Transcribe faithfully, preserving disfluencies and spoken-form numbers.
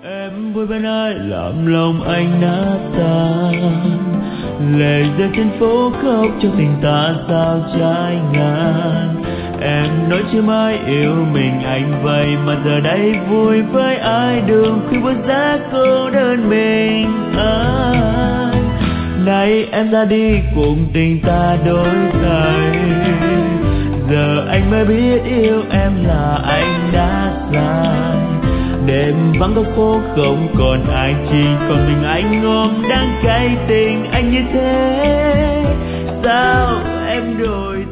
Em vui bên ai làm lòng anh nát tan, lệ rơi trên phố khóc cho tình ta sao trái ngang. Em nói chưa mai yêu mình anh vậy mà giờ đây vui với ai đường khi buốt giá cô đơn mình anh. Nay em ra đi cùng tình ta đổi thay, giờ anh mới biết yêu em là anh đã sai. Đêm vắng góc phố không còn ai, chỉ còn mình anh ôm đang cay tình anh như thế. Sao em đổi